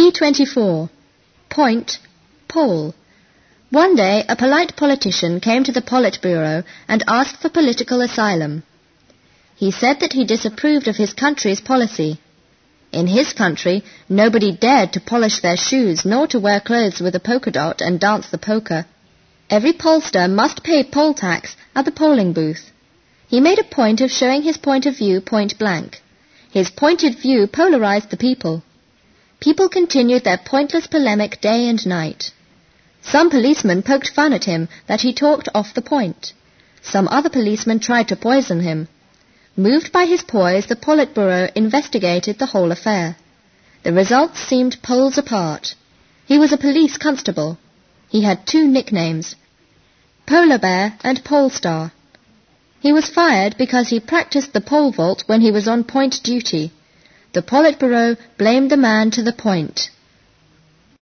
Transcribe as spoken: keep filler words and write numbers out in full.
P twenty-four. Point, Pole. One day a polite politician came to the Politburo and asked for political asylum. He said that he disapproved of his country's policy. In his country, nobody dared to polish their shoes nor to wear clothes with a polka dot and dance the polka. Every pollster must pay poll tax at the polling booth. He made a point of showing his point of view point blank. His pointed view polarized the people. People continued their pointless polemic day and night. Some policemen poked fun at him that he talked off the point. Some other policemen tried to poison him. Moved by his poise, the Politburo investigated the whole affair. The results seemed poles apart. He was a police constable. He had two nicknames, Polar Bear and Pole Star. He was fired because he practiced the pole vault when he was on point duty. The Politburo blamed the man to the point.